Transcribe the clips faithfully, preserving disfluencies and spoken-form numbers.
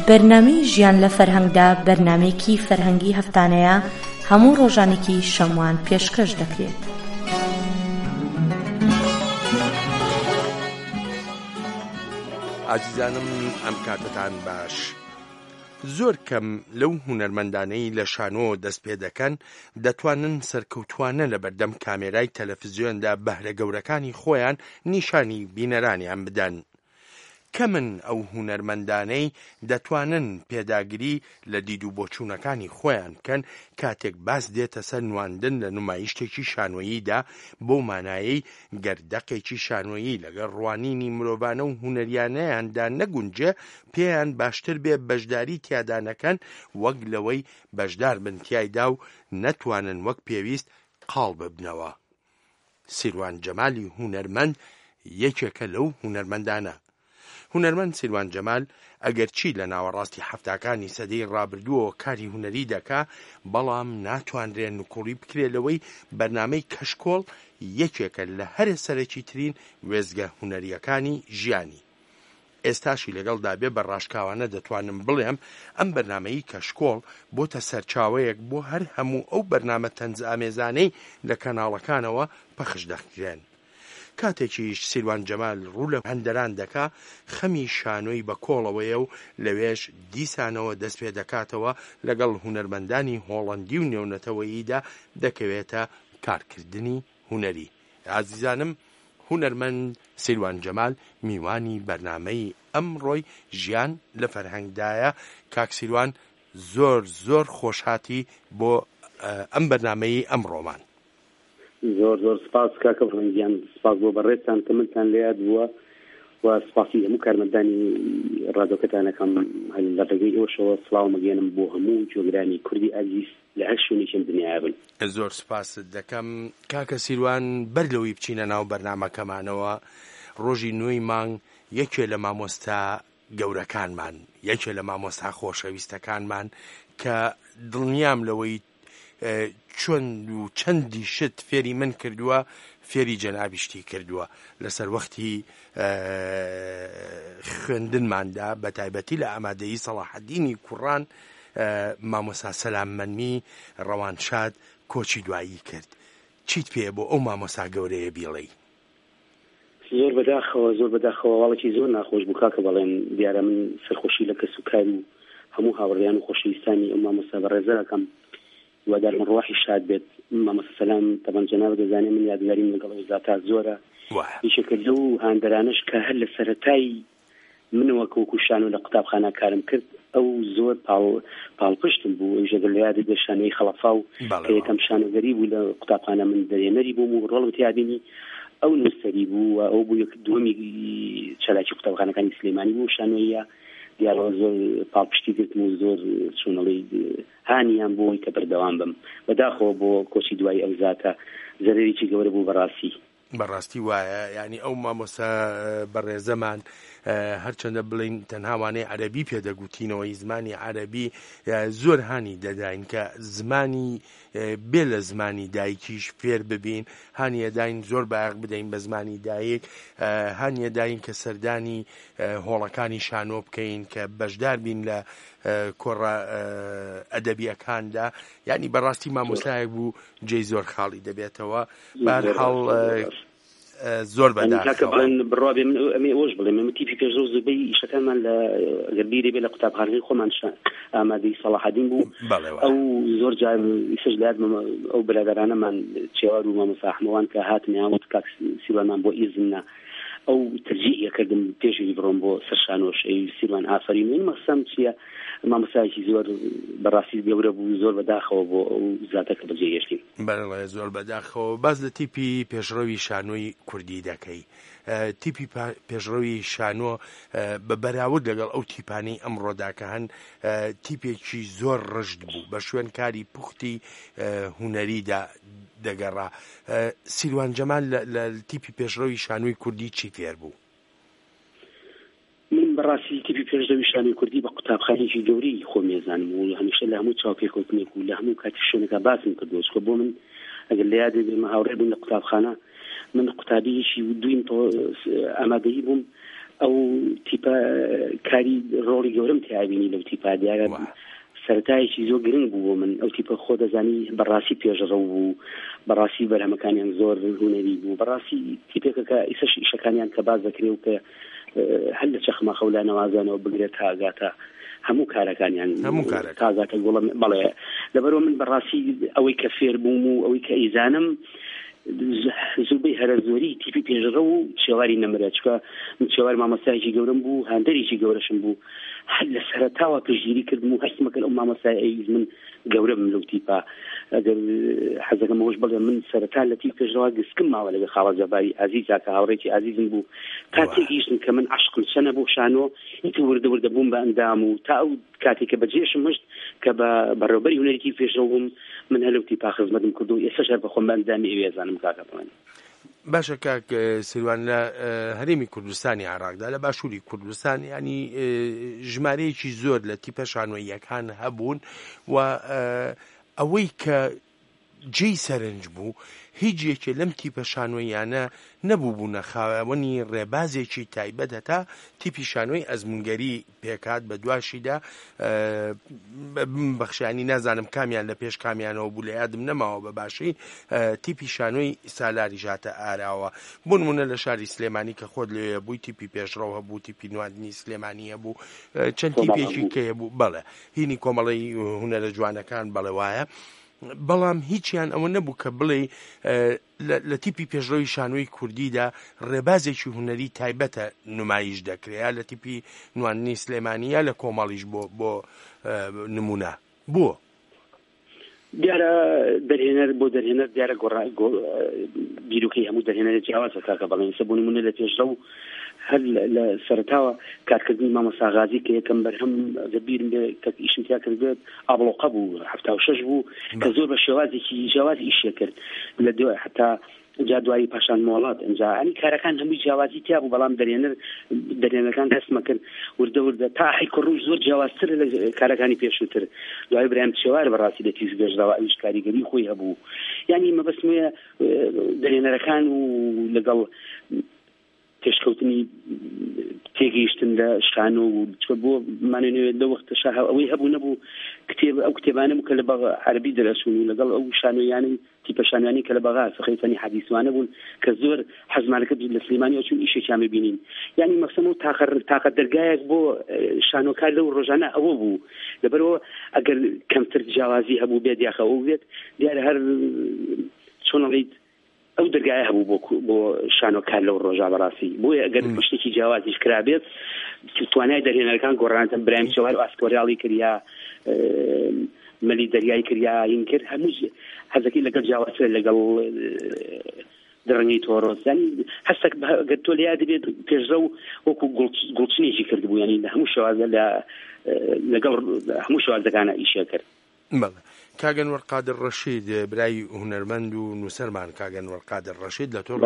بەرنامەی ژیان لە فەرهەنگدا بەرنامەیەکی فەرهەنگی هەفتانەیە هەموو ڕۆژانێکی شەموان پێشکەش دەکرێت. ئازیزانم ئەم کاتتان باش. زۆر کەم لەو هونەرمەندانەی لە شانۆ دەست پێ دەکەن دەتوانن سەرکەوتوانە لە بەردەم کامێرای تەلەڤیزیۆندا بەهرە گەورەکانی خۆیان نیشانی بینەرانیان بدەن. کەمن ئەو هونەرمەندانەی دەتوانن پێداگیری لە دید و بۆچوونەکانی خۆیان بکەن کاتێک باس دێتە سەر نواندن لە نمایشتێکی شانۆییدا بۆ مانایەی گەردەقێکی شانۆیی لەگەڵ ڕوانینی مرۆڤانە و هونەریانەیاندا نەگونجێ پێیان باشتر بێ بەشداری تیادانەکەن وەک لەوەی بەشدار بن تیایدا و نەتوانن وەک پێویست قاڵ ببنەوە. سیروان جەمالی هونەرمەند یەکێکە لەو هونەرمەندانە. هونەرمەند سیروان جەمال ئەگەر چی لە ناوەڕاستی هەفتاکانی سەدەی ڕابردووەوە کاری هونەری دەکا، بەڵام ناتوانرێن نکوڵی بکرێتەوەی بەرنامەی کەشکۆڵ یەکێکە لە هەرە سەرەکی ترین وێزگە هونەریەکانی ژیانی. ئێستاشی لەگەڵدا بێ بە ڕاشکاوانە دەتوانم بڵێم ئەم بەرنامەی کەشکۆڵ بۆتە سەرچاوەیەک بۆ هەر هەموو ئەو بەرنامە تەنز ئامێزانەی لە کەناڵەکانەوە پەخش دەکرێن. کاتێکیش سیروان جەمال ڕوو لە هەندەران دەکا، خەمی شانۆی بە کۆڵەوەیە و لەوێش دیسانەوە دەست پێ دەکاتەوە لەگەڵ هونەرمەندانی هۆڵەندی و نێونەتەوەییدا دەکەوێتە کارکردنی هونەری. عزیزانم، هونەرمەند سیروان جەمال میوانی بەرنامەی ئەمڕۆی ژیان لە فەرهەنگدایە. کاک سیروان، زۆر زۆر خۆشهاتی بۆ ئەم بەرنامەی ئەمڕۆمان. زۆر زۆر سپاس کاکە فەرهەنگیان، سپاس بۆ بەڕێزتان کە منتان لە یاد بووە و سپاسی هەموو کارمەندانی ڕادیۆکەتانەکەم لە ڕێگەی ئێوەشەوە سڵاو مەگەێنم بۆ هەموو جۆگرانی کوردی ئازیز لە هەر شوێنێکم دنیا بن. زۆر سپاست دەکەم کاکە سیروان. بەر لەوەی بچینە ناو بەرنامەکەمانەوە، ڕۆژی نوێی مانگ یەکێ لە مامۆستا گەورەکانمان، یەکێ لە مامۆستا خۆشەویستەکانمان کە دڵنیام لەوەی چۆن و چەندی شت فێری من کردووە، فێری جەنابیشتی کردووە لەسەر وەختی خوێندنماندا، بە تایبەتی لە ئامادەیی سەلاحەدینی کوڕان مامۆستا سەلاممەنمی ڕەوانشاد کۆچی دوایی کرد. چیت پێ بۆ ئەو مامۆستا گەورەیە بیڵێی؟ زۆر بەداخەوە زۆر بەداخەوە وڵێکی زۆر ناخۆش بوو کاکە بەڵێن. دیارە من سەرخۆشی لە کەس و کار و هەموو هاوڕێیان و خۆشەویستانی ئەو مامۆستا بەڕێزەکەم وادار من ڕواحی شاد بێت. مامۆستا سەلام تەبەن جەناب دەزانێ من یادگاریم لەگەڵ ئەو زاتە زۆرە. هیچێکە لەو هاندەرانش کە هەر لە سەرەتای منەوە کەوەکو شانۆ لە قوتابخانە کارم کرد، ئەو زۆر پاڵپشتم بوو. ئەوژە لە یادی بێ شانۆی خەڵەفا و کە یەکەم شانۆگەری بوو لە قوتابخانە من دەرێنەری بووم و ڕۆڵم تیابینی ئەو نووسەری بوو و ئەو بوو یەک دووەمی چالاکی قوتابخانەکانی سلێمانی بوو. شانۆیە دیارەوە زۆر پاڵپشتی گرتم و زۆر چۆنەڵی هانیان بۆی کە بەردەوام بم. بەداخەوە بۆ کۆچی دوای ئەو زاتە زەرێکی گەورە بوو. بەڕاستی بەڕاستی وایە، ینی ئەو مامۆستا بەڕێزەمان هەرچەندە بڵین تەنهاوانەی عەرەبی پێدەگوتینەوەی زمانی عەرەبی زۆر هانی دەداین کە زمانی بێ لە زمانی دایکیش فێر ببین، هانیە داین زۆر باق بدەین بە زمانی دایک، هانیە داین کە سەردانی هۆڵەکانی شانۆ بکەین کە بەشدار بین لە کۆڕە ئەدەبیەکاندا. یعنی بەڕاستی مامۆستایەک بوو جێی زۆر خاڵی دەبێتەوە. بەرحاڵ زۆر بەداخەوە بڕابێ من ئەمێ ئەوەش بڵێم ئەمە تیپی پێشڕۆ زوبەی ئیشەکانمان لە گەربیری بێ لە قوتابخانەی خۆمان ئامادەی سەلاحەدین بوو. ئەو زۆر جار ئیسەش لە یادمە ئەو بەرادەرانەمان چێوار و مامۆستا ئەحمەوان کە هاتنیان وت کاک سیروانمان بۆ ئیزمنا ئەو تەرجیح کردم پێشوی بڕۆم بۆ سەر شانۆش. ئەی سیروان ئافرین. من مەقسەم چییە؟ مامۆستایەکی زۆر بەڕاستی گەورە بوو، زۆر بەداخەوە بۆ ئەو زاتەکە بەجێهێشتین. بەڵێ زۆر بەداخەوە. باز لە تیپی پێشڕەوی شانۆی کوردی دەکەی. تیپی پێشڕەوی شانۆ بە بەراورد لەگەڵ ئەو تیپانەی ئەمڕۆدا کە هەن تیپێکی زۆر ڕشت بوو، بە شوێن کاری پوختی هونەریدا دەگەڕا. سیروان جەمال لە تیپی پێشڕەوی شانۆی کوردی چی فێر بوو؟ من بەڕاستی تیپی پێشڕەوی شانۆی کوردی بە قوتابخانەیەکی گەورەی خۆمێزانم و هەمیشە لە هەموو چاوپێکەوتنێک و لە هەموو کاتی شوێنەکە باسم کردووە. چکە بۆ من ئەگەر لە یادێ بێمە هاوڕێ بوون لە قوتابخانە، من قوتابیەکی دویم ئامادەیی بووم ئەو تیپە کاری ڕۆڵی گەورەم تیابینی لەو تیپا دیارە سەرەتایەکی زۆر گرنگ بوو بۆ من ئەو تیپە خۆ دەزانی بەڕاستی پێشڕە بوو بەڕاستی بەرهەمەکانیان زۆر هونەری بوو بەڕاستی تیپێکە کە ئیسەش ئیشەکانیان کە باز دەکرێ و کە هەر لە چەخمە خەولا نەوازانەوە بگرێت تاگاتە هەموو کارەکانیان تاگاتە گوڵم بەڵێ لەبەرەوە من بەڕاستی ئەوەی کە فێر بووم و ئەوەی کە ئیزانم زوبەی هەرە زۆری تیپی پێشڕە و شێواری نەمرە چکە من شێوار مامۆستایەکی گەورەم بوو هاندەرێکی گەورەشم بوو هەر لە سەرەتاوە پشتگیری کردم و هەستمەکەن ئەو مامۆستای من گەورە بم لەو تیپا ئەگەر حەزەکەم ئەوەش بڵێ من سەرەتا لە تیپ پێشڕەوە گسکم ماوە لەگە خاڵە جەباری عەزیزا کە هاوڕێکی عەزیزم بوو تا تێگەیشتم کە من عەشقم چەنە بۆ شانۆ ئیتر وردە وردە بووم بە ئەندام و تا ئەو کاتێک کە بەجێشم هەشت کە بە بەڕێوەبەری هونەرێکی پێشڕەوە بووم من هەر لەو تیپا خزمەتم کرد و ئێستاش هەر بەخۆم بە ئەندامی ئەوێزانم کاکە بڵێن. باشە کاک سیروان لە هەرێمی کوردستانی عێراقدا لە باشووری کوردستان ینی ژمارەیەکی زۆر لە تیپە شانۆییەکان هەبوون و ئەوەی کە جێی سەرنج بوو هیچ یەکێ لەم تیپە شانۆییانە نەبوو بوونە خاوەنی ڕێبازێکی تایبەت هەتا تیپی شانۆی ئەزمونگەری پێکات بە دواشیدا بەخشانی نازانم کامیان لە پێش کامیانەوە بوو لە یادم نەماوە بە باشی تیپی شانۆی سالاری ژاتە ئاراوە بۆ نمونە لە شاری سلێمانی کە خۆت لێ بووی تیپی پێشڕەوە هەبوو تیپی نواندنی سلێمانیە بوو چەند تیپێکی کەیە بوو بەڵێ هینی کۆمەڵی هونەرە جوانەکان بەڵێ وایە بەڵام هیچیان ئەوە نەبوو کە بڵێ لە تیپی پێشڕەوی شانۆی کوردیدا ڕێبازێکی هونەری تایبەتە نمایش دەکرێت لە تیپی نواندنی سلێمانیە لە کۆمەڵیش بۆ بۆ نمونە بووە دیارە دەرهێنەر بۆ دەرهێنەر دیارە بیرروکەی هەموو دەرهێنەرە جیاوازە کاکە بەڵێن سە بۆ نمونە لە پێشڕە و هەر لە سەرتاوە کارکردنی مامۆستا غازی کە یەکەم بەرهەم دەبیرم بێ کە ئیشم تیا کردێت ئابڵۆقە بوو هەفتا و شەش بوو کە زۆر بە شێوازێکی جیاواز ئیشە کرد لە دوای حتا جا دوایی پاشان مۆڵات ئەنجا ئەنی کارەکان هەمووی جیاوازی تیا بوو بەڵام دەرێنەر دەرێنەکان هەستمە کرد وردە وردە تا حیکە ڕوژ زۆر جیاوازتر لە کارەکانی پێشووتر دوای برایان شێوار بەڕاستی لە تیز گەشتەوە ئەویش کاریگەری خۆی هەبوو یعنی مەبەستمەیە دەرێنەرەکان و لەگەڵ تێشکەوتنی تێگەیشتن لە شانۆ و بۆ مانەوێت لە وەختە شاه ئەوەی هەبوو نەبوو کتێب ئەو کتێبانە بوو کە لە بەغ عەربی دەرەچوون و لەگەڵ ئەو شانۆیانەی تیپە شانوانی کە لە بەغا سەخەیفەنی حەدیثوانە بوون کە زۆر حەزمانەکە لە سلێمانی چون ئیشێکیان ببینین یعنی مەقسەم و تاقەت دەرگایەک بۆ شانۆکار لەو ڕۆژانە ئەوە بوو لەبەرەوە ئەگەر کەمتر جیاوازی هەبوو بێت یاخە ئەو بێت دیارە هەر چۆنەڵیت ئەو دەرگایە هەبوو بۆ بۆ شانۆکار لەو ڕۆژا بەڕاستی بۆیە ئەگەر شتێکی جیاوازیش کرابێت توانای دەرهێنەرەکان گۆڕانتە برایم چێوار ئاسکۆریاڵی کریا مەلی دەریایی کریا هین کرد هەموو هەزەکەی لەگەڵ جیاوازتر لەگەڵ دڕنگی تۆڕۆزانی هەستێک گەر تۆ لە یاد بێت پێشڕە و وەکو گوڵچنێکی کرد بوو یعنی هەموو شێوازە لە لەگەڵ هەموو شێوازەکانە ئیشە کرد. کاگەنوەر قادر ڕەشید برای هونەرمەند و نووسەرمان کاگەنوەر قادر ڕەشید لە تۆڕ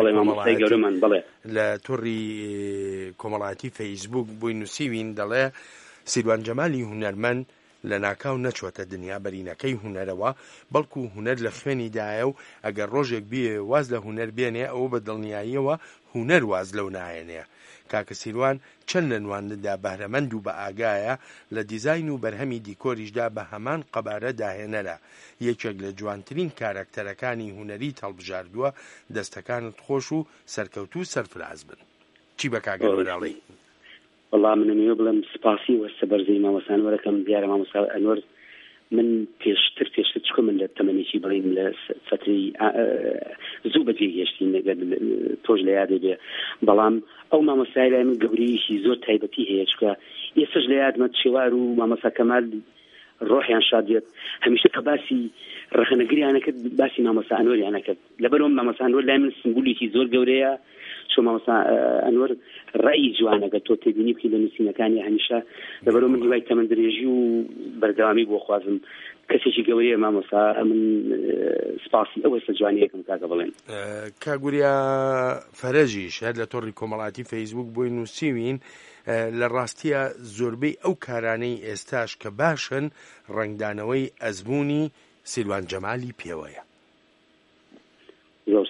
لە تۆڕی کۆمەڵایەتی فەیسبوک بووی نووسیوین دەڵێ سیروان جەمالی هونەرمەند لە ناکاو نەچوەتە دنیا بەرینەکەی هونەرەوە بەڵکو هونەر لە خوێنیدایە و ئەگەر ڕۆژێک بێ واز لە هونەر بێنێ ئەوە بە دڵنیاییەوە هونەر واز لەو نایەنێ. کاکە سیروان چەند لە نواندندا بەهرەمەند و بە ئاگایە لە دیزاین و بەرهەمی دیکۆریشدا بە هەمان قەبارە داهێنەرە یەکێک لە جوانترین کارەکتەرەکانی هونەری هەڵبژاردووە دەستەکانت خۆش و سەرکەوتوو سەرفراز بن. چی بە کاگەنوەراڵی؟ وەڵا منەوێ بڵێم سپاسی وەستە بەرزەی مامۆستانوەرەکەم دیارە مامۆستا ئەنوەر من پێشتر پێشتر چکە من لە تەمەنێکی بڵێم لە فتری زوو بەجێ هێشتین لەگەر تۆش لە یادێ بێ بەڵام ئەو مامۆستای لای من گەورەیەکی زۆر تایبەتی هەیە چکە ئێستاش لە یادمە شێوار و مامۆستا کەمال ڕۆحیان شادێت هەمیشە کە باسی ڕەخنەگریانەکرد باسی مامۆستا ئەنوەریانەکرد لەبەرەوە مامۆستا ئەنوەر لای من سمبولیکی زۆر گەورەیە چۆن مامۆستا ئەنوەر ڕەئی جوانەکە تۆ تێبینی بکەی لە نووسینەکانی هەمیشە لەبەرەوە من دوای تەمەندرێژی و بەردەوامی بۆ خوازم کەسێکی گەورەیە مامۆستا من سپاسی ئەوە سە جوانیەکەم کاکە بڵێن. کاگوریا فەرەژیش هەر لە تۆڕی کۆمەڵایەتی فەیسبوک بۆی نووسیوین لە ڕاستیە زۆربەی ئەو کارانەی ئێستاش کە باشن ڕنگدانەوەی ئەزموونی سیروان جەمالی پێوەیە. زۆر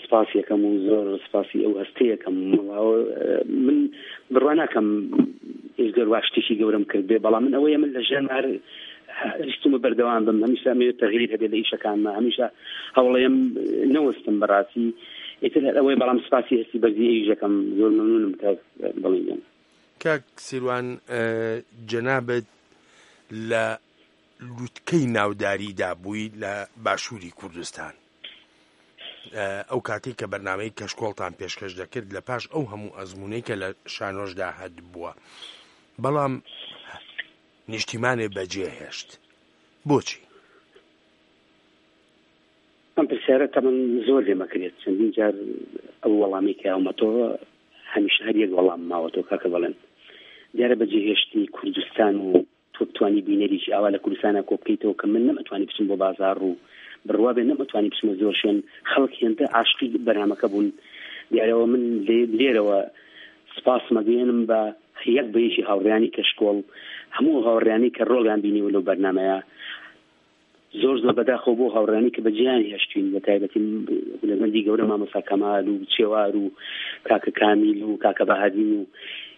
سپاسیەکەم و زۆر سپاسی ئەو هەستەیەکەم من بڕواناکەم ئێزگەر وا شتێکی گەورەم کرد بێ بەڵام من ئەوەیە من لە ژێنمار هیچتمە بەردەوام بم هەمیشە ئەمەوێت تەغییر هەبێت لە ئیشەکانمە هەمیشە هەوڵەیەم نەوەستم بەڕاستی ئیتر ئەوەی بەڵام سپاسی هەستی بەرزی ئیژەکەم زۆر مەمنونم کە بڵێن. کاک سیروان جەنابەت لە لووتکەی ناوداریدا بووی لە باشووری کوردستان ئەو کاتێک کە بەرنامەی کەشکۆڵتان پێشکەش دەکرد لە پاش ئەو هەموو ئەزمونەی کە لە شانۆشدا هەد بووە بەڵام نیشتیمانێ بەجێ هێشت بۆچی؟ ئەم پرسیارە تەمەن زۆر لێمەکرێت چەندین جار ئەو وەڵامی کە ئەومەتەوە هەمیشە هەر یەک وەڵام ماوەتەوە کاکە بەڵێن دیارە بەجێهێشتی کوردستان و تۆ بتوانی بینەریی ئاوا لە کوردستانە کۆ بکەیتەوە کە من نەمەتوانی بچم بۆ بازار و بڕوا بێ نەمەتوانی بچمە زۆر شوێن خەڵک هێندە عاشقی بەرنامەکە بوون دیارەوە من لێرەوە سپاس مەگەێنم بە یەک بەیەکی هاوڕێیانی کەشکۆڵ هەموو هاوڕێیانی کە ڕۆڵیان بینیوە لەو بەرنامەیە زۆر زۆر بەداخەوە بۆ هاوڕێیانی کە بەجیانی هێشتوین بە تایبەتی هونەرمەندی گەورە مامۆستا کەمال و چێوار و کاکە کامیل و کاکە بەهادین و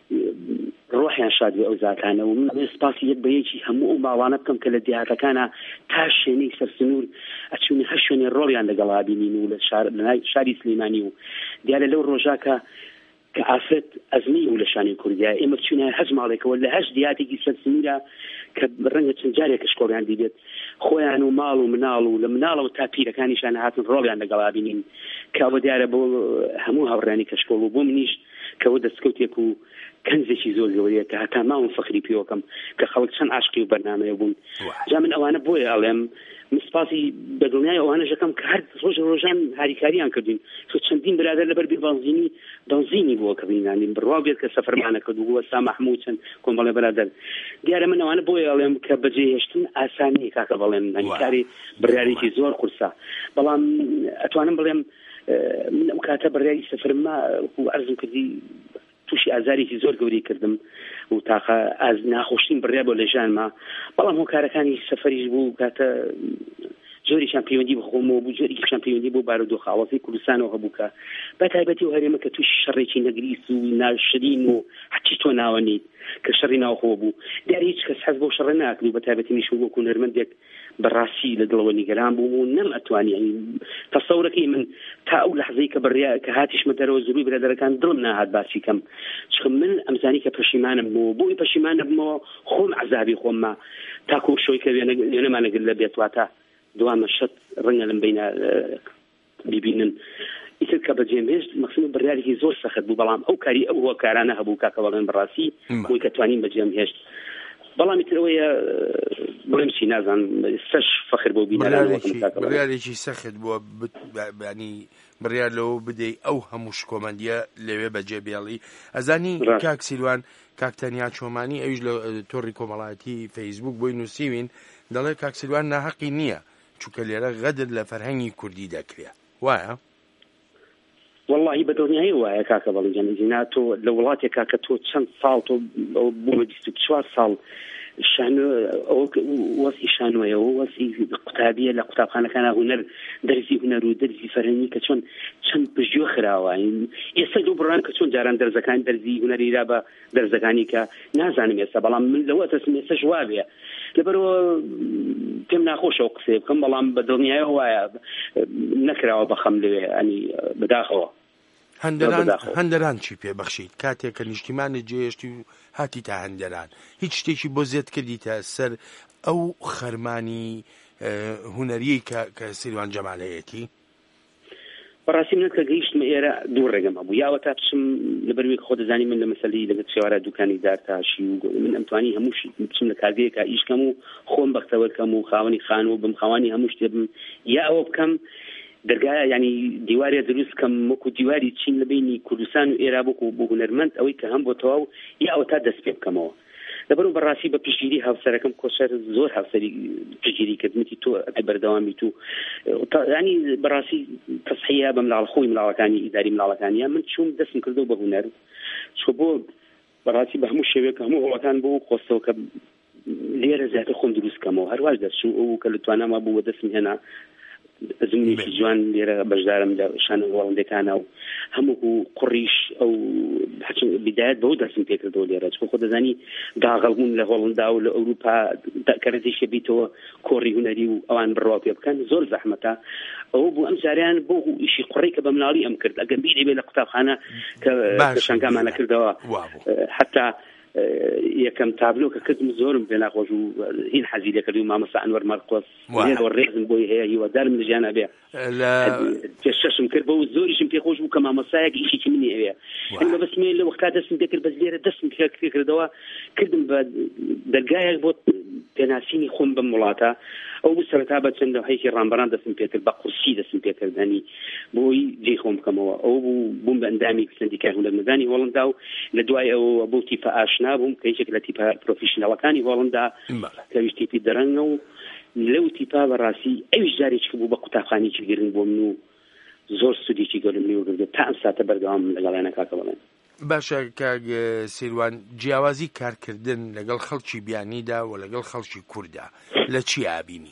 ڕۆحیان شاد بێ ئەو زاتانە و من سپاسی یەک بەیەکی هەموو ئەو ماوانە بکەم کە لە دیهاتەکانە تا شوێنەی سەرسنوور ئەچوونی هەر شوێنێ ڕۆڵیان لەگەڵا بینین و لە شاری سلەیمانی و دیارە لەو ڕۆژاکە کە ئافرەت ئەزمی و لە شانی کوردیا ئێمە بچوونە هەژ ماڵێکەوە لە هەش دیاتێکی سەرسنوورە کە ڕەنگە چەند جارێک کەشکۆڵیان دیبێت خۆیان و ماڵ و مناڵ و لە مناڵەوە تا پیرەکانیشان هاتن ڕۆڵیان لەگەڵا بینین کەوە دیارە بۆ هەموو هاوڕێیانی کەشکۆڵ و بۆ منیش کەوە دەستکەوتێک و کەنزێکی زۆر گەورەیە کە هەتا ماوەم فەخری پێوەکەم کە خەڵک چەند عاشقی و بەرنامەیە بوون جا من ئەوانە بۆیە ئەڵێم من سپاسی بەدڵنیای ئەوانەش دەکەم کە هەر ڕۆژ ڕۆژان هاریکاریان کردین تۆ چەندین برادەر لەبەر بێ بەنزینی بەنزینی بووە کە بینانی بڕوا بێت کە سەفەرمانە کرد و بووە سا مەحموود چەند کۆمەڵێ برادەر دیارە من ئەوانە بۆیە ئەڵێم کە بەجێهێشتن ئاسانی کاکە بەڵێم هەنیکاری بڕیارێکی زۆر قورسە بەڵام ئەتوانم بڵێم من ئەو کاتە بڕیاری سەفەرما و عەرزم کردی تووشی ئازارێکی زۆر گەوری کردم و تاقە ئاز ناخۆشتین بڕیا بۆ لە ژانما بەڵام هۆکارەکانی سەفەریش بوو کاتە جۆریشان پەیوەندی بە خۆمەوە بوو جۆرێکیشان پەیوەندی بۆ بارودۆخاوەزەی کوردستانەوە هەبوو کە بە تایبەتی و هەرێمە کە تووشی شەڕێکی نەگریس و ناشرین و حەچی تۆ ناوەنیت کە شەڕی ناوخۆ بوو دیارە هیچ کەس حەز بۆ شەڕە ناکرد و بە تایبەتی میش بۆ هونەرمەندێک بەڕاستی لە دڵەوە نیگەران بووم و نەم ئەتوانی ینی تەسەورەکەی من تا ئەو لەحزەی کە بڕیا کە هاتیشمە دەرەوە زوروی برادەرەکان دڵم ناهات باسی کەم چکە من ئەمزانی کە پەشیمانم بوو بۆی پەشیمانە بمەوە خۆم عەزابی خۆمما تاکو شۆی کە وێنەمانەگر لە بێتواتە دوامە شت ڕەنگە لەم بینە ببینن ئیتر کە بەجێمێشت مەقسەم بڕیارێکی زۆر سەخت بوو بەڵام ئەو کاری ئەو هۆکارانە هەبوو کاکە بەڵێن بەڕاستی بۆی کە توانین بەجێمهێشت بەڵامی ترەوەیە بڵێم چی نازان سەش فەخر بۆ بڕیارێکی سەخت بووە ینی بڕیار لەوە بدەی ئەو هەموو شکۆمەندیە لەوێ بەجێ بێڵی ئەزانی کاک سیروان کاکتەنیا چۆمانی ئەویش لە تۆڕی کۆمەڵایەتی فەیسبوک بۆی نووسیوین دەڵێ کاک سیروان ناحەقی نییە چونکە لێرە غەدر لە فەرهەنگی کوردی دەکرێت وایە؟ والله بەدڵنیایی وایە کاکە بەڵێن جەنەزینا تۆ لە وڵاتێک کاکە تۆ چەند ساڵ تۆ بوومە بیست و چوار ساڵ وەسی شانۆیەوە وەسی قوتابیە لە قوتابخانەکانە هونەر دەرزی هونەر و دەرزی فەرهەنگی کە چۆن چەند پژیۆ خراوە ئێستا دوو بڕان کە چۆن جاران دەرزەکان دەرزی هونەریرا بە دەرزەکانی کە نازانم ئێستا بەڵام من لەوە دەستم ئێستا ژوابێ لەبەرەوە پێم ناخۆشەوە قسێ بکەم بەڵام بەدڵنیایەوە وایە نەکراوە بەخەم لەوێ ئەنی بەداخەوە هەندەران چی پێبەخشیت کاتێک کە نیشتیمانت جێهێشتی و هاتی تا هەندەران هیچ شتێکی بۆ زێت کردیتە سەر ئەو خەرمانی هونەریەی کە سیروان جەمالەیەتی بەڕاستی منت کە گەیشتمە ئێرە دوو ڕێگەم هەبوو یاوە تا بچم لەبەروێک خۆ دەزانی من لە مەسەلەی لەگەڵ شێوارە دوکانی دارتاشی و من ئەمتوانی هەموو بچم لە کارگەیەکە ئیشکەم و خۆم بەختەوە بکەم و خاوەنی خانوو بم خاوەنی هەموو شتێ بم یا ئەوە بکەم دەرگایە ینی دیوارێ دروست کەم وەکو دیواری چین لە بینی کوردستان و ئێرا بۆکو بۆ هونەرمەند ئەوەی کە هەم بۆ تەواو یا ئەوە تا دەست پێ بکەمەوە لەبەرەوە بەڕاستی بە پشتگیری هاوسەرەکەم کۆشەر زۆر هاوسەری پشتگیری کردمەتی تۆ بەردەوامی تو ینی بەڕاستی تەسحیە بە ملاڵ خۆی ملاڵەکانی ئیداری ملاڵەکانیە من چوم دەستم کردەوە بە هونەر چۆ بۆ بەڕاستی بە هەموو شێوەیەک هەموو هەوڵەکان بۆ خۆستەوە کە لێرە زیاتر خۆم دروست کەمەوە هەرواش دەچوو ئەو کە لەتوانامە بووە دەستم هێنا زمینێکی جوان لێرە بەشدارم لە شانە وەڵندەکانە و هەموو قڕیش ئەو بدایەت بەو دەستم پێکردەوە لێرە چکە خۆ دەزانی داغەڵبوون لە هۆڵندا و لە ئەوروپا کەرەتیشە بیتەوە کۆڕی هونەری و ئەوان بڕوا پێ بکەن زۆر زەحمەتە ئەوە بوو ئەم جاریان بۆ ئیشی قڕی کە بە مناڵی ئەم کرد ئەگەر بیری بێ لە قوتابخانە کە شانگامانە کردەوە حتا یەکەم تابلۆ کە کردم زۆرم پێ ناخۆش و هین حەزی لێ کردی و مامۆستا ئەنوەر مەرقۆس لێرەوە ڕێزم بۆی هەیە هیوادارم لە ژیانە بێ پێشەشم کرد بە و زۆریشم پێخۆش بوو کە مامۆستایەک ئیشێکی منی ئەوەیە ئەمە بەسمێ لە وەختا دەستم پێ کرد بەس لێرە دەستم پێ کردەوە کردم بە دەرگایەک بۆ پێناسینی خۆم بەم وڵاتە ئەو بوو سەرەتا بە چەند هەیەکی ڕامبەران دەستم پێ کرد بە قورسی دەستم پێ کردنی بۆی جێی خۆم بکەمەوە ئەو بوو بووم بە ئەندامی سندیکای هونەرمەندانی هۆڵندا و لە دوای ئەوە بۆ تیپە ئاشنا بووم کە هیچێک لە تیپە پرۆفیشنەڵەکانی هۆڵندا کەویش تیپی دەرەنگە و لەو تیپا بەڕاستی ئەویش جارێکی بوو بە قوتابخانێکی گرنگ بۆ من و زۆر سودێکی گەورم لێوە گرت تا ئەم ساتە بەردەوام لەگەڵیانە کاکە بڵێن. باشە کاک سیروان جیاوازی کارکردن لەگەڵ خەڵکی بیانیدا و لەگەڵ خەڵکی کووردا لە چی ئابینی؟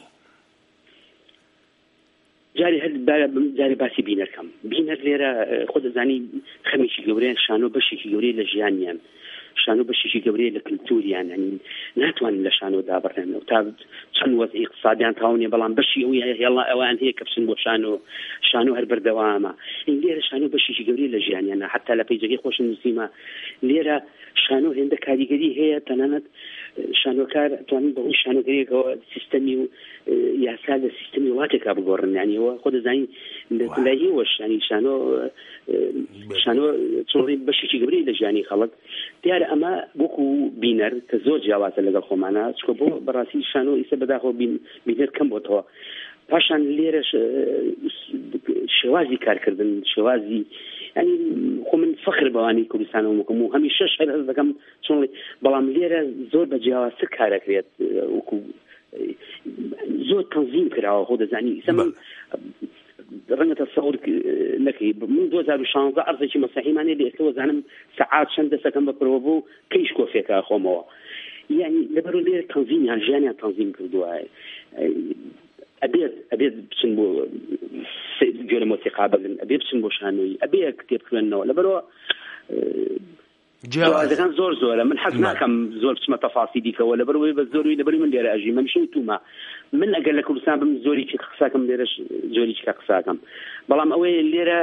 جاری هەر جاری باسی بینەرکەم بینەر لێرە خۆ دەزانی خەمێکی گەورەیان شانۆ بەشێکی گەورەی لە ژیانیان شانۆ بەشێکی گەورەی لە کللتوریان هەنین ناتوانین لە شانۆ دابڕێنەوە تا چەند وەزعی اقتصادیان تاونێ بەڵام بەشی ئەوی هێڵا ئەوان هەیە کە بچن بۆ شانۆ شانۆ هەر بەردەوامە این لێرە شانۆ بەشێکی گەورەی لە ژیانیانە حتا لە پەیجەکەی خۆشنووسیمە لێرە شانۆ هێندە کاریگەری هەیە تەنانەت شانۆکار توانین بەهۆی شانۆگەریەکەوە سیستەمی و یاسا لە سیستەمی وڵاتێکا بگۆڕن یانیەوە خۆ دەزانین لایەوەش ینی شانۆ شانۆ چۆڵی بەشێکی گەورەی لە ژیانی خەڵک دیارە ئەمە وەکو بینەر کە زۆر جیاوازە لەگەڵ خۆمانە چکە بۆ بەڕاستی شانۆ ئیسە بەداخەوە بینەر کەم بۆتەوە پاشان لێرە شێوازی کارکردن شێوازی ینی خۆ من فەخر بەوانی کوردستانەوە مکەم و هەمیشە شەر هەز دەکەم چۆن بەڵام لێرە زۆر بە جیاوازتر کارەکرێت وەکو زۆر تەنظیم کراوە خۆ دەزانی ئیسە من ڕەنگە تەسەوور نەکەی من دوو هەزار و شانزە عەرزێکی مەسەحیمانێ لە ئێستەوە زانم سەعات چەند دەسەکەم بەپڕەوە بۆ کەیش کۆفێکە خۆمەوە یعنی لەبەرەوە لێرە تەنظیمیان ژیانیان تەنظیم کردووە ئەبێت ئەبێت بچن بۆ گوێرە مۆسیقا بگرن ئەبێ بچن بۆ شانۆیی ئەبێ کتێب خوێندنەوە لەبەرەوە جیاوازەکان زۆر زۆرە من حەز ناکەم زۆر بچمە تەفاسیلی کەوە لەبەرەوەی بە زۆری لەبەری من لێرە ئەژی مەمیشە تومە من ئەگەر لە کوردستان بم زۆری چی قساکەم لێرەش زۆری چکە قساکەم بەڵام ئەوەی لێرە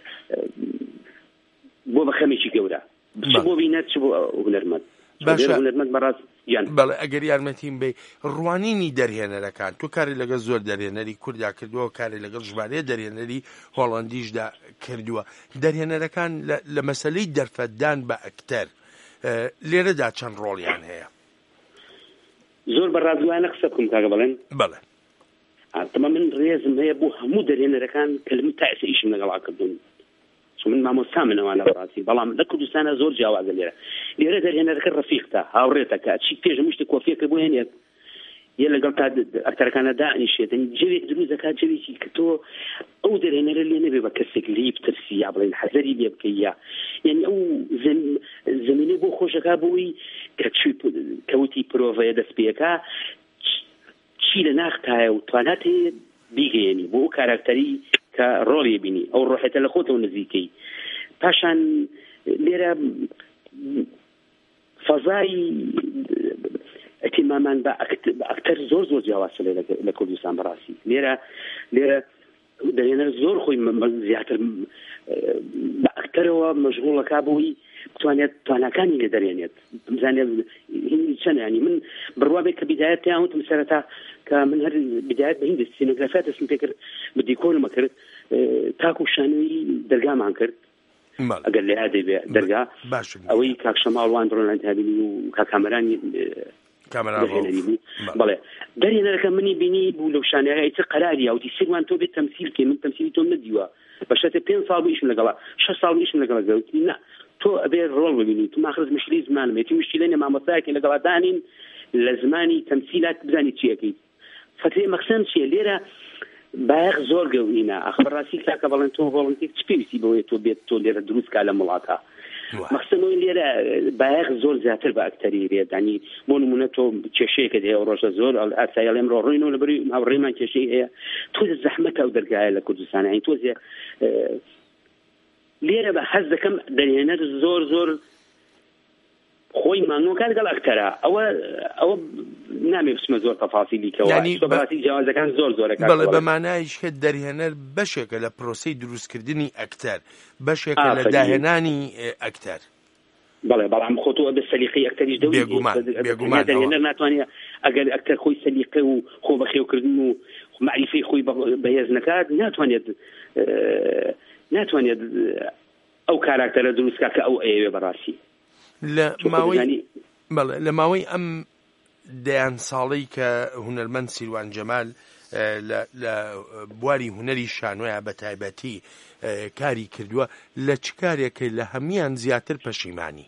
بۆ بە خەمێکی گەورە چ بۆ بینەر چ بۆ هونەرمەند هونەرمەند بەڕاست بەڵێ ئەگەر یارمەتیم بێ ڕوانینی دەرهێنەرەکان تۆ کاری لەگەڵ زۆر دەرهێنەری کووردا کردووە کاری لەگەڵ ژمارەیە دەرهێنەری هۆڵەندیشدا کردووە دەرهێنەرەکان لە مەسەلەی دەرفەتدان بە ئەکتەر لێرەدا چەند ڕۆڵیان هەیە؟ زۆر بەڕادوایانە قسە بکەم کاکە بڵێن بەڵێ تەمام من ڕێزم هەیە بۆ هەموو دەرهێنەرەکان کە من تا ئێستا ئیشم لەگەڵا کردوون چون من مامۆستا منەوە لە بەڕاستی بەڵام لە کوردستانە زۆر جیاوازە لێرە لێرە دەرهێنەرەکە ڕەفیقتە هاوڕێتە کە چی پێش هەموو شتێک کۆفیەکە بۆ هێنێت یە لەگەڵ تا ئەکتەرەکانە دانیشێت جەوێک دروست دەکات جەوێکی کە تۆ ئەو دەرهێنەرە لێ نەبێ بە کەسێک لی بترسی یا بڵێن حەزەری لێ بکەی یا یعنی ئەو زمینەی بۆ خۆشەکە بۆی کە کەوتی پرۆڤەیە دەست پێەکە چی لە ناختایە و توانات هەیە بیگەیەنی بۆ ئەو کاراکتەری کە ڕۆڵی بینی ئەو ڕۆحێتە لە خۆتەوە نزیکەی پاشان لێرە فەزای ئەتیمامان بە ئەکتەر زۆر زۆر جیاوازە لە کوردستان بەڕاستی لێرە لێرە دەرهێنەر زۆر خۆی زیاتر بە ئەکتەرەوە مەشغوڵەکە بۆی بتوانێت تواناکانی لێ دەرێنێت بزانێت چەند ینی من بڕوابێت کە بیدایەت پێیان وتم سەرەتا کە من هەر بیدایەت بە هین سینۆگرافیا دەستم پێ کرد بە دیکۆرمە کرد تاکو شانۆی دەرگامان کرد ئەگەر لە یادێ بێ دەرگا ئەوەی کاک شەماڵوان دڕۆنان هابینی و کاکامەرانی بەڵێ دەرهێنەرەکە منی بینی بوو لەو شانۆیە ئیتر قەراری ئەوتی سیروان تۆ بێت تەمسیل کێ من تەمسیلی تۆم نەدیوە بەشەتە پێنج ساڵ بوو لەگەڵا شەش ساڵ بوو لەگەڵا گەوتی نا تۆ ئەبێ ڕۆڵ ببینی تو ماخرز مشکلی زمانم هێتی مشکلەی مامۆستایەکی لەگەڵا دانین لە زمانی تەمسیلات بزانی چیەکەی فەترەی مەقسەم چیە لێرە باەق زۆر گەورینە ئەخ بەڕاستی کاکە بەڵێن تۆ ڤۆڵنتێر چ پێویستی بەوەیە تۆ بێت تۆ لێرە دروست کا لە وڵاتە مەخسەنەوەی لێرە بایەخ زۆر زیاتر بە ئەکتەری رێت ینی بۆ نمونە تۆ کێشەیەکە هەیە ڕۆژە زۆر ئاسایە لێم ڕۆڕۆینەوە لەبەری هاوڕێمان کێشەی هەیە تۆزە زەحمەتە ئەو دەرگایە لە کوردستان ینی تۆزێ لێرە بە حەز دەکەم دەرهێنەر زۆر زۆر خۆی مانگۆکان لەگەڵ ئەکتەرە ئەوە ئەوە نامێ بچمە زۆر تەفاسیلیکەوە بەڕاستی جیاوازەکان زۆر زۆرەکە بەڵێ بە مانایش کە دەرهێنەر بەشێکە لە پرۆسەی دروستکردنی ئەکتەر بەشێکە لە داهێنانی ئەکتەر بەڵێ بەڵام خۆتۆ بە سەلیقەی ئەکتەریش دەرهێنەر ناتوانێت ئەگەر ئەکتەر خۆی سەلیقە و خۆ بەخێوکردن و معریفەی خۆی بەهێز نەکات ناتوانێت ناتوانێت ئەو کاراکتەرە دروستکە کە ئەو ئەیەوێ بەڕاستی لە ماوەی بەڵێ لە ماوەی ئەم دەیان ساڵەی کە هونەرمەند سیروان جەمال لە بواری هونەری شانۆیە بە تایبەتی کاری کردووە لە چ کارێکی لە هەمویان زیاتر پەشیمانی؟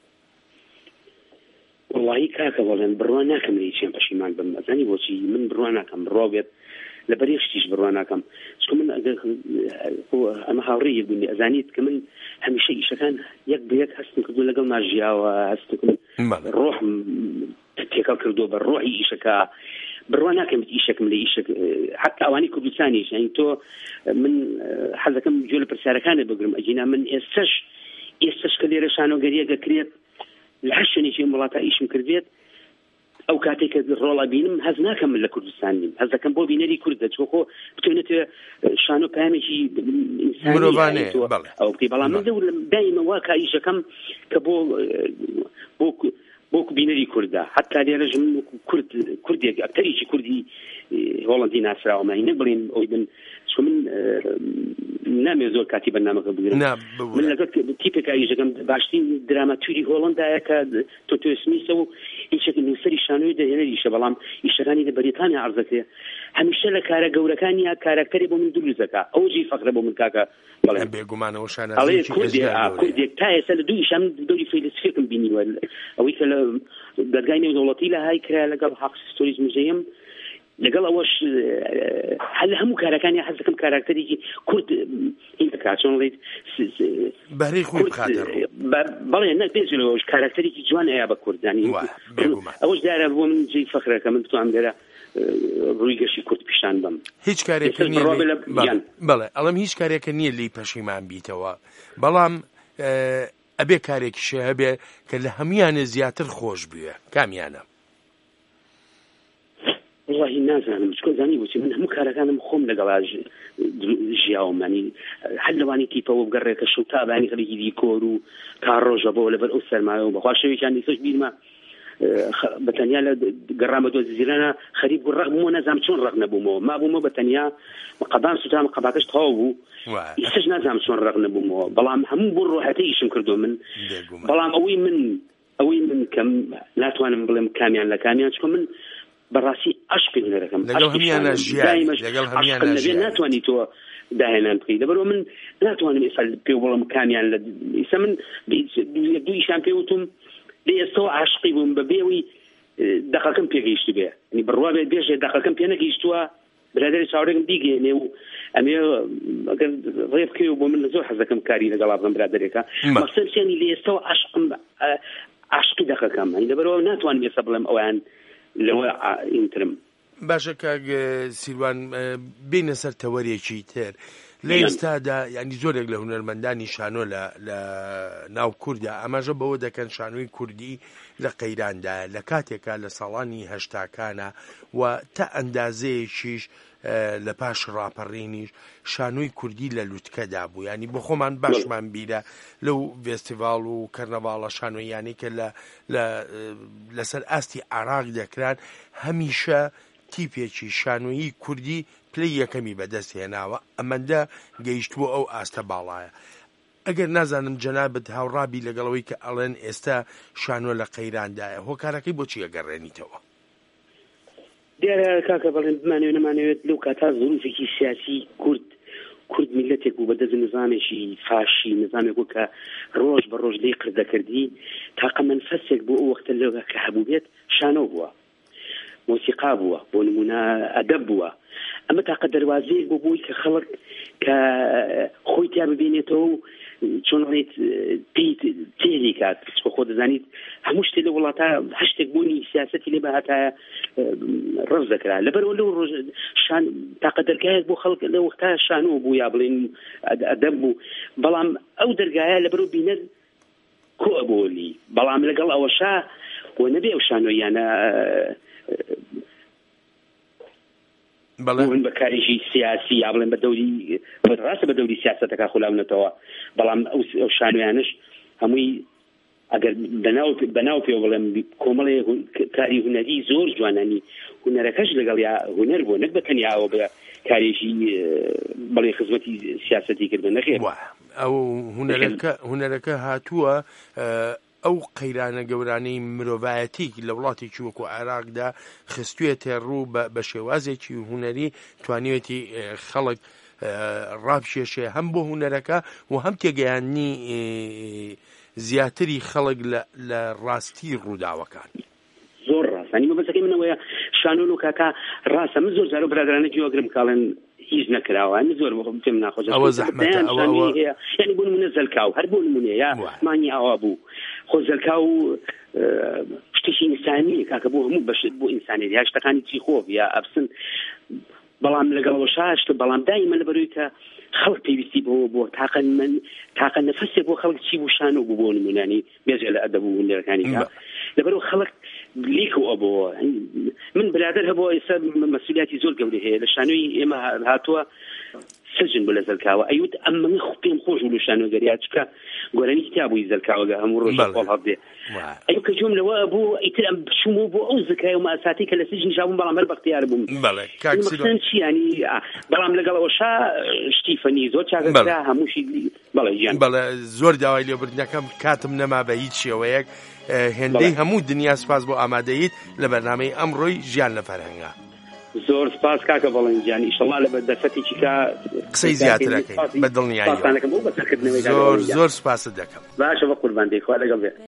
وڵڵاهی کاکە بەڵێن بڕوا ناکەم لە هیچیان پەشیمان بم ئەزانی بۆچی من بڕوا ناکەم بڕوا بێت لە بەرێشتیش بڕوا ناکەم چکە من ئەمە هاوڕێیەک بوونی ئەزانیت کە من هەمیشە ئیشەکان یەک بە یەک هەستم کردو لەگەڵ ناژیاوە هەستم ڕۆحم تێکەڵ کردو بە ڕۆحی ئیشەکە بڕوا ناکەم ئیشەکەم لە ئیشەک حتا ئەوانی کوردستانیش یعنی تۆ من حەزەکەم گوێ لە پرسیارەکانت بگرم ئەجینا من ئێستش ئێستش کە لێرە شانۆگەریەکە کرێت لە هەر شوێنێکی وڵاتە ئیشم کردێت ئەو کاتێک کە ڕۆڵە بینم هەز ناکەم لە کوردستان بیم هەز دەکەم بۆ بینەری کوردە چۆخۆ بتوانێتە شانۆ پامێکی ئینسانی ئەو بکەی بەڵام من دایمە وا کە ئیشەکەم کە بۆ بۆ بۆ بینەری کوردە حتا لێرەژ من کورد کوردێک ئەکتەریکی کوردی هۆڵندی ناسراوەمە هینە بڵێن ئەوی بن چۆ من نامێ زۆر کاتی بەرنامەکە بگرم من لەگەڵ تیپێکا ئیشەکەم باشترین دراماتوری هۆڵندایە کە تۆ تۆ سمیسە و هیچێک نووسەری شانۆی دەهێنەریشە بەڵام ئیشەکانی لە بەریتانیا عەرزەکرێ هەمیشە لە کارە گەورەکانی کارکتەری بۆ من دروست دەکا ئەوجی فەقرە بۆ من کاکە بەڵێ بێگومانەوە شانازی کوردێک تا ئێستا لە دوو ئیشام دەوری فەیلسوفێکم بینیوە ئەوەی کە لە دەرگای نێودەوڵەتی لە های کرا لەگەڵ حەقس ستۆریز موزەیم لەگەڵ ئەوەش هەل هەموو کارەکانی حەز دەکەم کارکتەرێکی کورد هینەکە چۆنڵێیت بەهرەی خۆی بخاتە بەڵێ نە بێجلەوەش کارکتەرێکی جوان ئەیە بە کوردانی ئەوەش دیارە بۆ من جێی فەخرەکە من بتوانم لێرە ڕووی گەشی کورد پیشان بم هیچ کارێکە نییە بەڵێ ئەڵەم هیچ کارێکە نییە لی پەشیمان بیتەوە بەڵام ئەبێ کارێکیشە هەبێ کە لە هەمویانە زیاتر خۆش بووە کامیانە والله نازانم چکۆ زانی بۆچی من هەموو کارەکانم خۆم لەگەڵا ژیاوم ینی هەر لەوانی تیپەوە بگەڕێکە شەو تابانی خەڵکی دیکۆر و تا ڕۆژە بۆ لەبەر ئەو سەرمایەوە بەخوا شەوێکیان دیسەش بیرمە بەتەنیا لە گەڕامە دۆ زیرانە خەریب و ڕق بوومە نەزانم چۆن ڕق نەبوومەوە ما بوومە بەتەنیا قەبان سوتام قەباکەش تەواو بوو ئێستاش نازانم چۆن ڕق نەبوومەوە بەڵام هەموو بۆ ڕۆحەتەی ئیشم کردو من بەڵام ئەوەی من ئەوەی من کەم ناتوانم بڵێم کامیان لە کامیان چکە من بەڕاستی عشقی هونەرەکەم ناتوانانی تۆ داهێنان بکەیت لەبەرەوە من ناتوانم ئێستا پێ بڵم کامیان لە ئێستا من دوو ئیشان پێوتم لە ئێستەوە عاشقی بووم بە بێوی دەقەکەم پێگەیشت بێ ینی بڕوا بێت بێژێ دەقەکەم پێ نەگەیشتووە برادری چاوەڕێکم دیگەێنێ و ئەمێ ئەگەر ڕێ بکەوێ بۆ من زۆر حەز دەکەم کاری لەگەڵا بڵم برادرێکە مەقسەدیانی لە ئێستەوە عاشقم عاشقی دەقەکەم ینی لەبەرەوە ناتوانم ئێستا بڵێم ئەویان لەوە ئینترم باشە کاک سیروان بینە سەر تەوەریەکی تر لە ئێستادا ینی زۆرێک لە هونەرمەندانی شانۆ لە ناو کووردا ئەماژە بەوە دەکەن شانۆی کوردی لە قەیراندا لە کاتێکا لە ساڵانی هەشتاکانە و تا ئەندازەیەکیش لە پاش ڕاپەڕینیش شانۆی کوردی لە لووتکەدا بوو ینی بۆ خۆمان باشمان بیرە لەو فێستیڤاڵ و کەرنەڤاڵە شانۆیانی کە لەسەر ئاستی عێراق دەکران هەمیشە تیپێکی شانۆیی کوردی پلەی یەکەمی بەدەست هێناوە ئەمەندە گەیشتووە ئەو ئاستە باڵایە ئەگەر نازانم جەنابەت هاوڕابی لەگەڵەوەی کە ئەڵێن ئێستا شانۆ لە قەیراندایە هۆکارەکەی بۆچی ئەگەڕێنیتەوە دیارە کاکە بەڵێن بمانەوێت نەمانەوێت لەو کاتا زۆرێکی سیاسی کورد کورد میلەتێک بوو بەدەست نظامێکی فاشی نظامێک بوو کە ڕۆژ بە ڕۆژ لێی قردەکردی تاقە منفەسێک بوو ئەو وەختە لەوە کە هەبوو بێت شانۆ بووە موسیقا بووە بۆ نمونە ئەدەب بووە ئەمە تاقە دەواازەیەک بۆ بووی کە خەڵک کە خۆی تیا ببینێتەوە و چۆن ڕێت پێی تێری کات خۆ دەزانیت هەموو شتێ لە وڵاتە هەشتێک بوونی سیاسەتی لێ بە هاتایە ڕەز دەکرا لەبەرەوە لەو ڕۆژ شان تاقە دەرگایەک بۆ خەڵک لە وەختە شانۆ بوو یا بڵێن ئەدەب بوو بەڵام ئەو دەرگایە لەبەرەوە بینەر کۆ ئەبۆلی بەڵام لەگەڵ ئەوەشا بۆ نەبێ ئەو شانۆیانە بڵێن بەکاریشی سیاسی یا بڵێن بە دەوری ڕاستە بە دەوری سیاسەتەکە خولاونەتەوە بەڵام ئەو شانۆیانش هەمووی ئەگەر بەناو پێوە بڵێم کۆمەڵێ کاری هونەری زۆر جوانانی هونەرەکەش لەگەڵ یا هونەر بۆ نەک بەتەنیاوە بە کارێژی بەڵێ خزمەتی سیاسەتی کردن نەخێر ئەو هونەرەکە هاتووە ئەو قەیرانە گەورانەی مرۆڤایەتی لە وڵاتێکی وەکو عێراقدا خستوێتە ڕوو بە شێوازێکی هونەری توانیوێتی خەڵک ڕابشێشێ هەم بۆ هونەرەکە و هەم تێگەیانی زیاتری خەڵک لە ڕاستی ڕووداوەکان زۆر ڕاستانی مەبەستەکەی منەوەیە شانۆ و کاکا ڕاستە من زۆر جارە برادرانە گوێگرم کاڵێن هیچ نەکراوە زۆر پێم ناخۆشە ئەوە زەحمەتە یعنی بۆ نمونە زەلکاو هەر بۆ نمونە یا مانی ئاوا بوو خۆ زەلکاو شتێکی ئینسانیە کاکە بۆ هەموو بەشت بۆ ئینسانیت یا شتەکانی چی خۆف یا ئەبسن بەڵام لەگەڵەوە شاشت بەڵام دایمە لەبەرەوەی کە خەڵک پێویستی بۆ بۆ تاقە من تاقە نەفەسێک بۆ خەڵک چی بوو شانۆ بوو بۆ نمونانی بێژێ لە ئەدەب و هونەرەکانی لەبەرەوە خەڵک لیکو ئەبەوە من برادر هەبووە ئێستا مەسئولیەتی زۆر گەورە هەیە لە شانۆی ئێمە هاتووە سجن بۆ لە زەلکاوە ئەیوت ئەم من پێم خۆش بوو لە شانۆگەریا چکە گۆرانی کتابووی زەلکاوەگە هەموو ڕۆژ قۆڵ هەبدێ ئەیو کە جۆم لەوە بوو ئیتر ئەم بچوومەوە بۆ ئەو زکای و مەساتی کە لە سجن ژابووم بەڵام هەر بەختیار بووم مەقسەن چی ینی بەڵام لەگەڵەوەشا شتی فەنی زۆر چاکەکرا هەمووشی بەڵێ گیان بەڵێ زۆر داوای لێبوردنەکەم کاتم نەما بە هیچ شێوەیەک هێندەی هەموو دنیا سپاس بۆ ئامادەیت لە بەرنامەی ئەمڕۆی ژیان لە فەرهەنگە زۆر سپاس کاکە بەڵێنجان ئیشەڵا لە دەرفەتێکی کا قسەی زیاترەکەی بە دڵنیایی زۆر زۆر سپاست دەکەم باشە بە قوربان دەی خوا لەگەڵ بێ